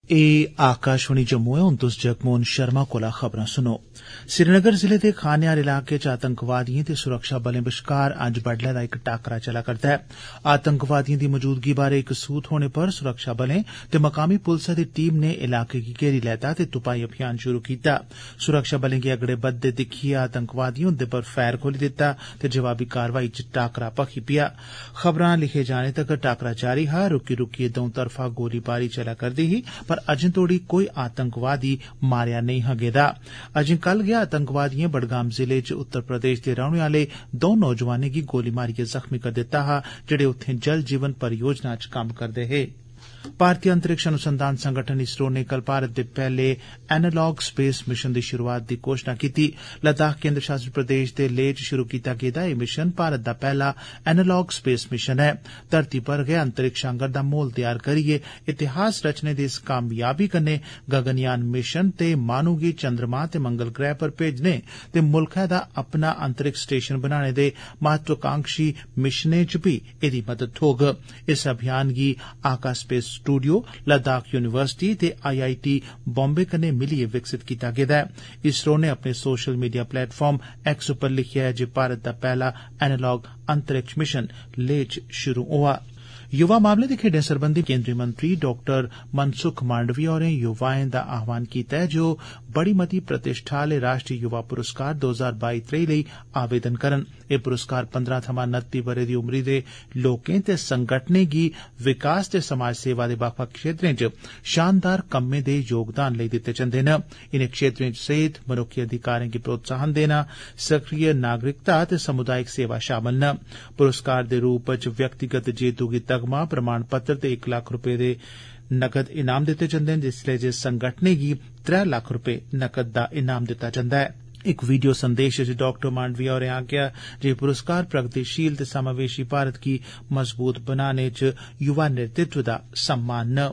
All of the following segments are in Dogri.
आकाशवाणी जम्मू है। हुन तुस जगमोहन शर्मा कोला खबरां सुनो। श्रीनगर जिले दे खानेयार इलाके च आतंकवादिएं ते सुरक्षा बलें बश्कार अज्ज बड्डलै दा इक टाकरा चला करदा ऐ। आतंकवादिएं दी मौजूदगी बारै इक सूह थ्होने पर सुरक्षा बलें ते मकामी पुलसै दी टीम नै इलाके गी घेरी लैता ते तुपाई अभियान शुरू कीता। सुरक्षा बलें गी अगड़े बधदे दिक्खियै आतंकवादिएं उंदे पर फैर खोली दित्ता ते जवाबी कारवाई च टाकरा भखी पेआ। खबरां लिखे जाने तगर टाकरा जारी हा। रुकी रुकियै दऊं तरफा गोलीबारी चला करदी ही पर अजें तोड़ी कोई आतंकवादी मारेआ नेईं हा गेदा। अजें कल गै आतंकवादिएं बडगाम जिले च उत्तर प्रदेश दे रौहने आले दौं नौजवानें गी गोली मारियै जख्मी करी दित्ता हा जेड़े उत्थें जल जीवन परियोजना च कम्म करदे हे। भारतीय अंतरिक्ष अनुसंधान संगठन इसरो ने कल भारत दे पैहले एनालॉग स्पेस मिशन दी शुरूआत दी घोषणा कीती। लद्दाख केंद्र शासित प्रदेश दे लेह च शुरू कीता गेदा एह मिशन भारत दा पैहला एनालॉग स्पेस मिशन है। धरती पर गै अंतरिक्ष आंगर दा माहौल तैयार करियै इतिहास रचने दी इस कामयाबी कन्नै गगनयान मिशन ते माहनू गी चंद्रमा ते मंगल ग्रह पर भेजने ते मुल्खै दा अपना अंतरिक्ष स्टेशन बनाने दे महत्वाकांक्षी मिशनें च बी एदी मदद थ्होग। इस अभियान गी Akash space studio, Ladakh university ते IIT बॉम्बे कन्नै मिलियै विकसित कीता गेदा ऐ। इसरो ने अपने सोशल मीडिया प्लेटफार्म एक्स उप्पर लिखेआ ऐ जे भारत दा पैहला एनालॉग अंतरिक्ष मिशन लेह च शुरू होआ। युवा मामले ते खेड्डें सरबंधी केंद्रीय मंत्री डॉक्टर मनसुख मांडविया होरें युवाएं दा आह्वान कीता ऐ जे ओह् बड़ी मती प्रतिष्ठा आले राष्ट्रीय युवा पुरस्कार 2022-23 लेई आवेदन करन। एह् पुरस्कार 15 थमां 29 ब'रे दी उमरी दे लोकें ते संगठनें गी विकास ते समाज सेवा दे बक्ख-बक्ख क्षेत्रें च शानदार कम्में दे योगदान लेई दित्ते जंदे न। इनें क्षेत्रें च सेहत, मनुक्खी अधिकारें गी प्रोत्साहन देना, सक्रिय नागरिकता ते समुदायिक सेवा शामल न। पुरस्कार दे रूप च व्यक्तिगत जेतू गी तगमा, प्रमाण पत्र ते 1 लक्ख रपे दे नकद इनाम दित्ते जंदे न, जिसलै जे संगठनें गी 3 लक्ख रपे नकद दा इनाम दित्ता जंदा ऐ। इक वीडियो संदेश च डॉक्टर मांडविया होरें आखेआ जे पुरस्कार प्रगतिशील ते समावेशी भारत गी मजबूत बनाने च युवा नेतृत्व दा सम्मान न।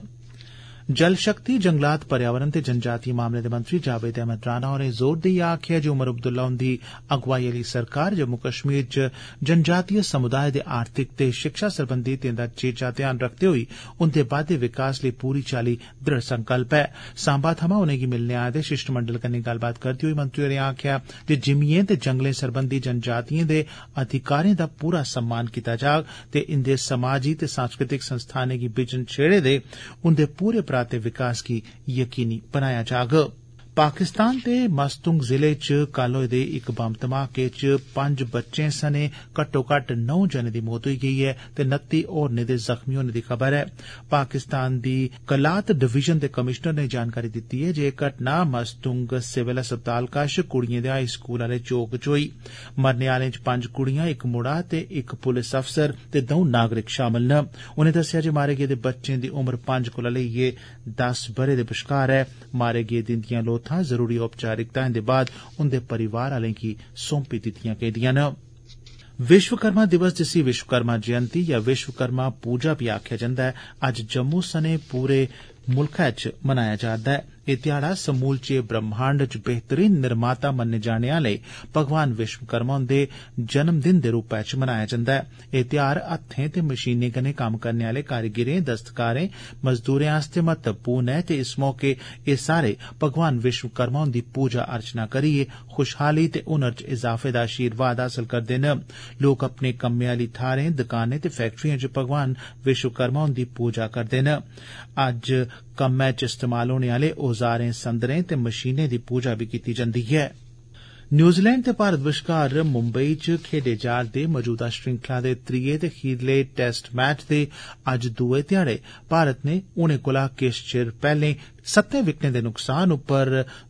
जल शक्ति, जंगलात, पर्यावरण ते जनजातीय मामले दे मंत्री जावेद अहमद राणा होरें जोर देइयै आखेआ जे उमर अब्दुल्ला हुंदी अगुवाई आली सरकार जम्मू कश्मीर च जनजातीय समुदाय दे आर्थिक ते शिक्षा सरबंधी हितें दा चेचा ध्यान रखदे होई उंदे बाद्दे विकास लेई पूरी चाली दृढ़ संकल्प ऐ। सांबा थमां उनेंगी मिलने आए दे शिष्टमंडल कन्नै गल्लबात करदे होई मंत्री होरें आखेआ जे जिमीएं ते जंगलें सरबंधी जनजातिएं दे अधिकारें दा पूरा सम्मान कीता जाग ते इंदे समाजी ते सांस्कृतिक संस्थानें गी बिजन छेड़े दे उंदे पूरे ते विकास गी यकीनी बनाया जाग। पाकिस्तान दे मस्तुंग जिले च कल होए दे इक बम धमाके च 5 बच्चें सने घट्टो घट्ट 9 जनें दी मौत होई गेई ऐ ते 29 होरनें दे जख्मी होने दी खबर ऐ। पाकिस्तान दी कलात डिवीजन दे कमिशनर ने जानकारी दित्ती ऐ जे घटना मस्तुंग सिविल अस्पताल कश कुड़िएं दे हाई स्कूल आले चौक च होई। मरने आलें च 5 कुड़ियां, इक मुड़ा ते इक पुलिस अफसर ते 2 नागरिक शामल न। उनें दस्सेआ जे मारे गेदे बच्चें दी उमर 5 कोला लेइयै 10 ब'रे दे बश्कार ऐ। मारे गेदें दियां लोथां जरूरी औपचारिकताएं दे बाद उंदे परिवार आलें गी सौंपी दित्तियां गेदियां न। विश्वकर्मा दिवस, जिसी विश्वकर्मा जयंती या विश्वकर्मा पूजा भी आखेआ जंदा ऐ, अज्ज जम्मू सने पूरे मुल्खै च मनाया जा'रदा ऐ। एह् ध्याड़ा समूलचे ब्रह्मांड च बेहतरीन निर्माता मन्ने जाने आले भगवान विश्वकर्मा हुंदे जन्मदिन दे रूपै च मनाया जंदा ऐ। एह् ध्यार हत्थें ते मशीनें कन्नै कम्म करने आले कारीगिरें, दस्तकारें, मजदूरें आस्तै महत्वपूर्ण ऐ ते इस मौके एह् सारे भगवान विश्वकर्मा हुंदी पूजा अर्चना करियै खुशहाली ते हुनर च इजाफे दा आशीर्वाद हासल करदे न। लोक अपने कम्मे आली थाहरें, दकानें ते फैक्टरिएं च भगवान विश्वकर्मा हुंदी पूजा करदे न। अज्ज कम्मै च इस्तेमाल होने आले औजारें, संदरें ते मशीनें दी पूजा बी कीती जंदी ऐ। न्यूजीलैंड ते भारत बश्कार मुंबई च खेडे जा'रदे मौजूदा श्रृंखला दे त्रिये ते खीरले टेस्ट मैच दे अज्ज दुए ध्याड़े भारत ने हुणे कोला किश चिर पैहले 7 विकटें दे नुकसान उप्पर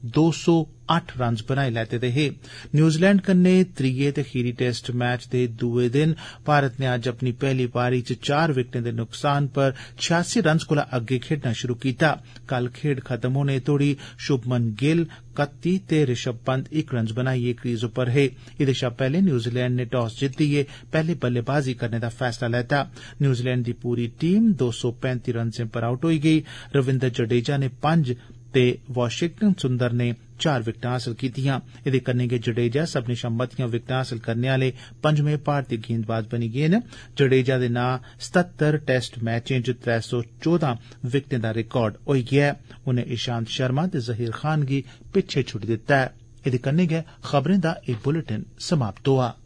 208 रन्स बनाई लैते दे हे। न्यूजीलैंड कन्नै त्रिये ते खीरी टेस्ट मैच दे दुए दिन भारत ने अज्ज अपनी पहली पारी च 4 विकटें दे नुकसान पर 86 रन्स कोला अग्गे खेडना शुरू कीता। कल खेड खत्म होने तोड़ी शुभमन गिल 31 ते ऋषभ पंत 1 रन्स बनाइयै क्रीज उप्पर हे। एदे शा पैहले न्यूजीलैंड ने टॉस जित्तियै पैहले बल्लेबाजी करने दा फैसला लैता। न्यूजीलैंड दी पूरी टीम 235 रन्सें पर आउट होई गेई। रविंद्र जडेजा ने 5 ते वाशिंगटन सुंदर ने 4 विकटां हासल कीतियां। एदे कन्नै गै जडेजा सब्बनें शा मतियां विकटां हासल करने आले 5वें भारतीय गेंदबाज बनी गे न। जडेजा दे नां 77 टेस्ट मैचें च 314 विकटें दा रिकार्ड होई गेआ ऐ। उनें ईशांत शर्मा ते जहीर खान गी पिच्छे छुड़ी दित्ता ऐ। एदे कन्नै गै खबरें दा एह बुलेटिन समाप्त होआ।